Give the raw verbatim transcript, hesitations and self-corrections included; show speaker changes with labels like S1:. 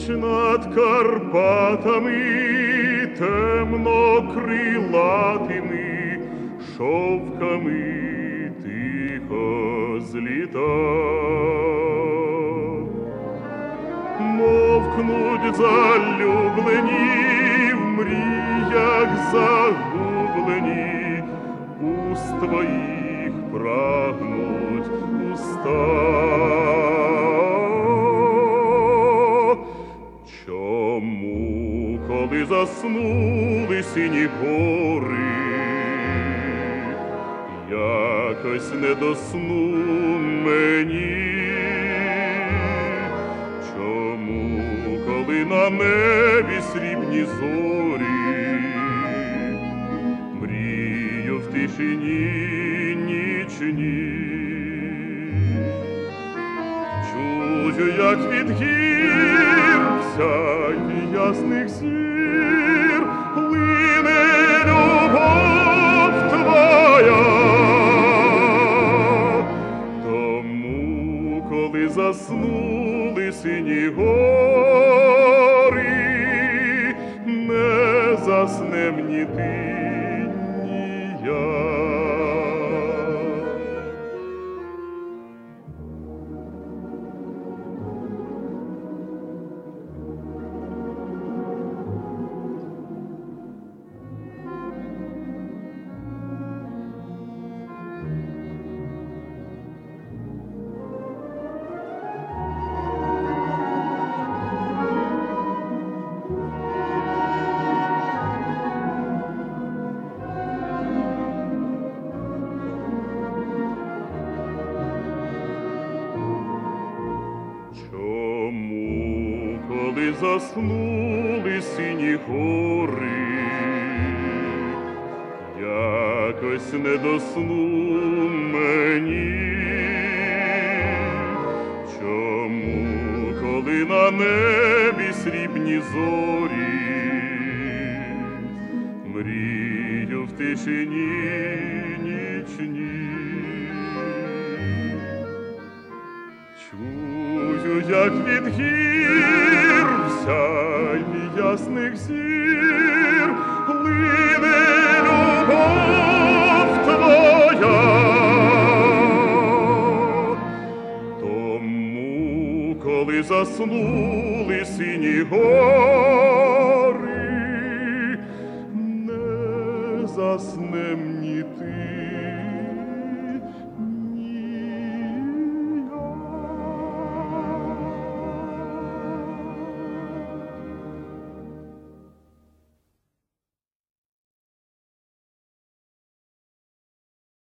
S1: над Карпатами темно-крилатими шовками тихо зліта. Мовкнуть залюблені, в мріях загублені, уст твоїх прагнуть уста. Чому, коли заснули сині гори, якось не до сну мені? Чому, коли на небі срібні зорі, мрію в тишині нічній? Чую, як від гір в сяйві ясних зір лине любов твоя. Тому, коли заснули сині гори, не заснем ні ти, ні я. Чому, коли заснули сині гори, якось не до сну мені? Чому, коли на небі срібні зорі, мрію в тишині нічній? Чую, як від гір в сяйві ясних зір лине любов твоя. Тому, коли заснули сині гори, не заснем ні ти,